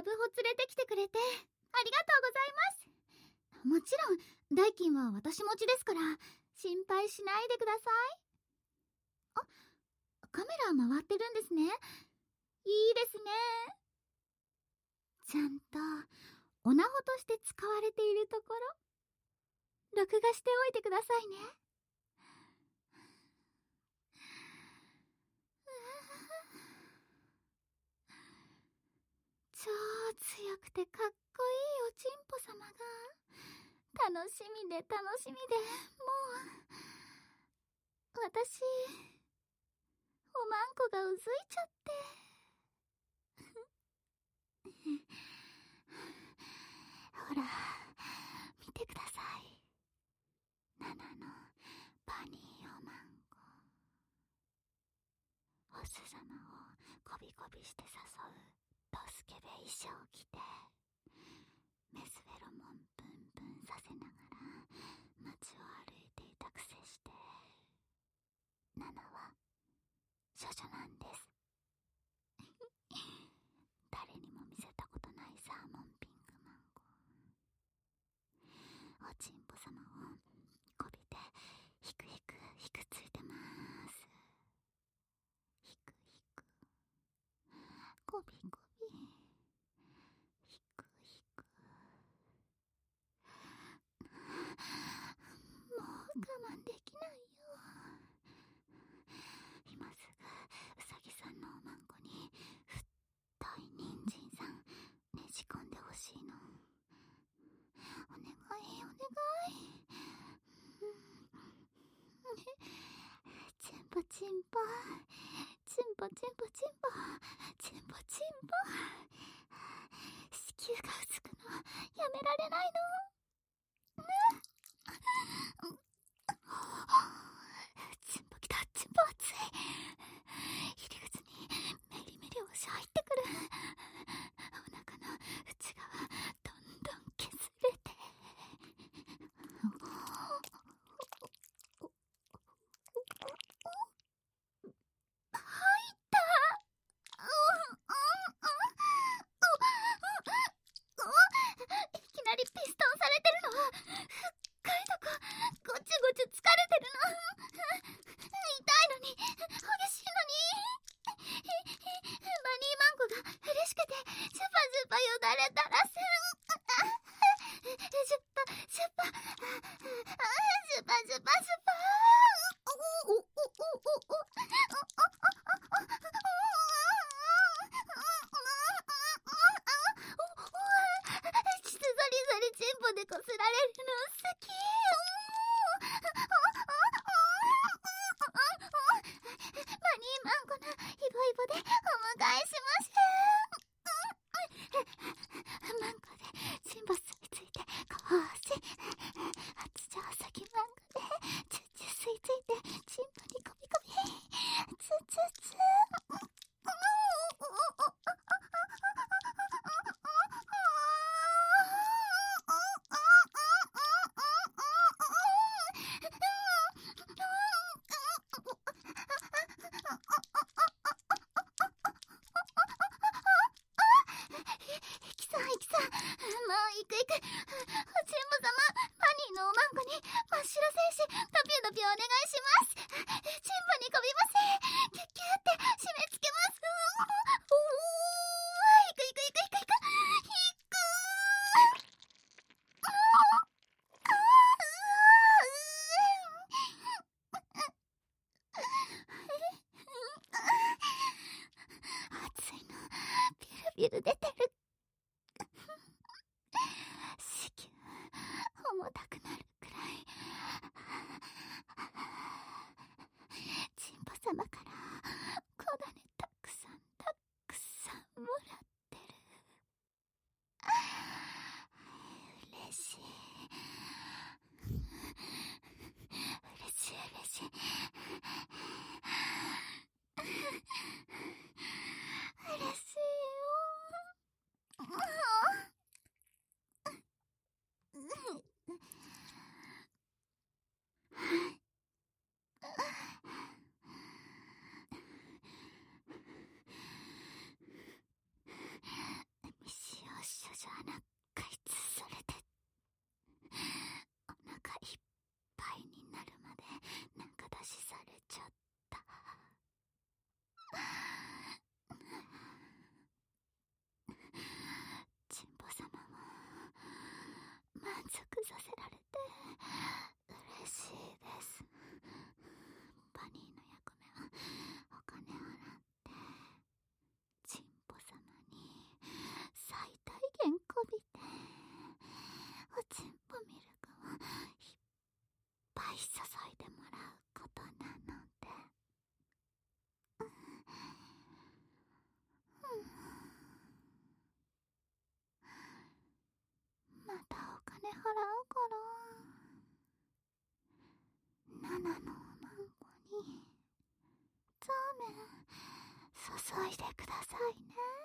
ブホ連れてきてくれてありがとうございます。もちろん代金は私持ちですから心配しないでください。あ、カメラ回ってるんですね。いいですね。ちゃんとオナホとして使われているところ録画しておいてくださいね。超強くてかっこいいおちんぽ様が楽しみで楽しみで、もう私おまんこがうずいちゃってほら見てください、ナナのパニーおまんこ。オス様をコビコビして誘うドスケベ衣装を着てメスフェロモンプンプンさせながら街を歩いていたくせして、ナナは処女なんです。誰にも見せたことないサーモンピンクマンゴー。おちんぽ様をこびてひくひくひくついてます。ひくひくこびこびひくひく。もう我慢できないよ。今すぐうさぎさんのおまんこに太い人参さんねじ込んでほしいの。お願いお願い。チンポチンポチンポチンポチンポチンポチンポ。子宮がうつくのやめられないの。チンポきた、チンポ熱い。入り口にメリメリ押し入ってくる。お腹の内側どんどん削れて、入った。いきなりピストンされてるの。深いとこごちゅごちゅ疲れてるの。痛いのに激しいのに。マニーマンコが嬉しくてジュパジュパよだれたらす。ジュパジュパジュパジュパジュパ。チツザリザリチンポでこすられるの好き。マニーマンコのイボイボでお迎えしましょう。マンコでチンポ吸いついてこうし、発情先マンコでチュッチュ吸いついてチンポにコビコビツツツ。キさん、イキさん、もう行く行く。おちんぽ様、マニーのおまんこに真っ白戦士ドピュドピュお願いします。チンポにこびません。キュッキュって締め付けます。行く行く行く行く行く行く。熱いのビルビル出てる。子宮重たくなるくらいい注いでもらうことなので。またお金払うから、ナナのおまんこにザーメン注いでくださいね。